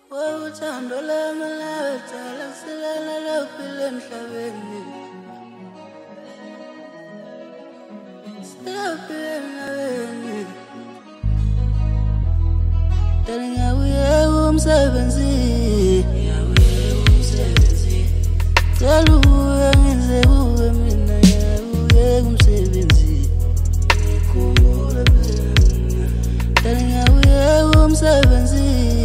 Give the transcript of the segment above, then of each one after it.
Uthando lami lathala silala lophila emhlabeni. Silaphila emhlabeni. Dala ngiyawuye umsebenzi. Dala uye ngize kuwe mina ngiyawuye umsebenzi. Ngikhumbula phela. Dala ngiyawuye umsebenzi.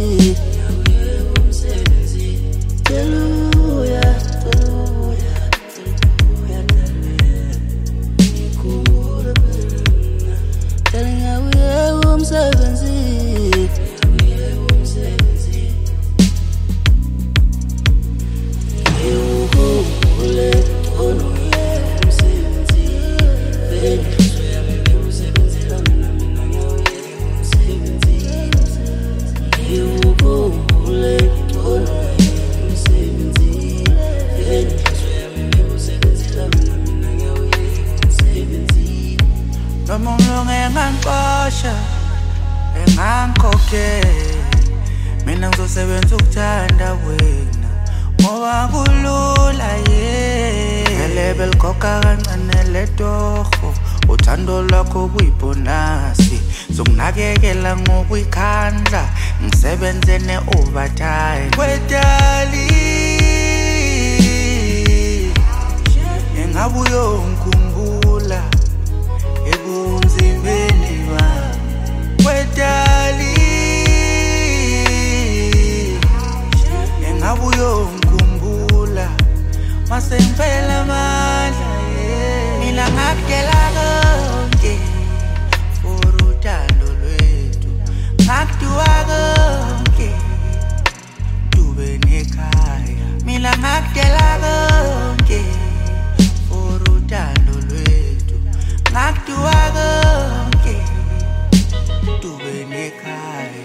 Engangkhokhe mina ngizosebenza ukuthanda wena ngoba kulula elebe likhokha kancane letoho uthando lwakho kuyibonasi zokunakekela ngokuyikhandla ngisebenze ne-overtime kwedali engabuyo ngikhumbula ebunzimeni bami kwedali engabuyo ngikhumbula mase ngiphela amandla mina ngakudela konke for uthando lwethu ngakudua konke dube nekhaya mina ngakudela konke for uthando lwethu ngakudua konke dube nekhaya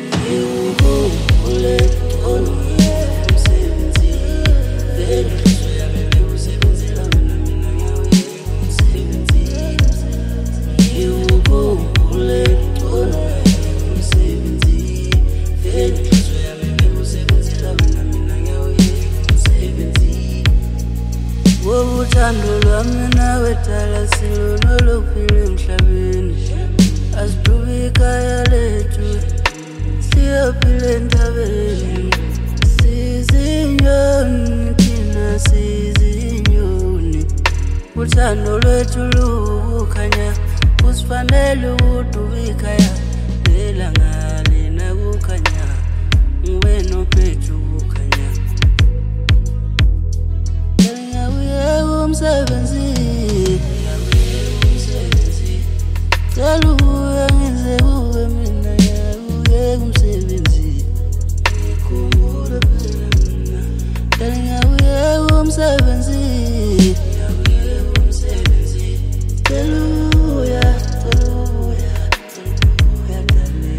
Uthando lwami nawe dala silona lophila emhlabeni. Asibhube ikhaya lethu siyophila entabeni. Sizinyoni thina sizinyoni. Uthando lwethu lukhanya usifanele udube ikhaya elanga lina kukhanya ngibe nophethu kukhanya. Umsebenzi dala uye ngize kuwe mina ngiyawuye umsebenzi. Ngikhumbula phela. Dala ngiyawuye umsebenzi. Dala uya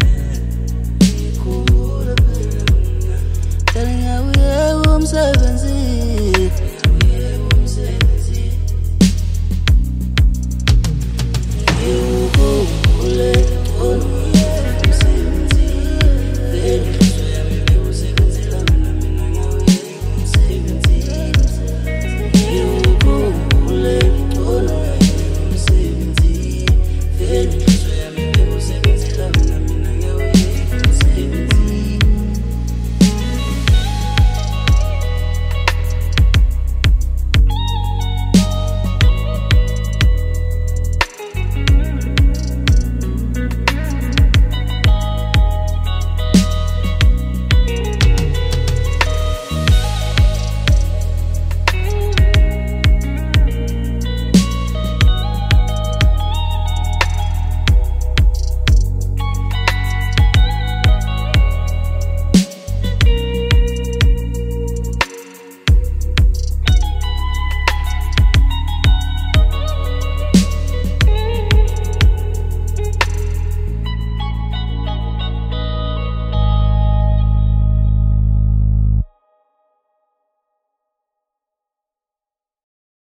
ngikhumbula phela. Dala ngiyawuye umsebenzi.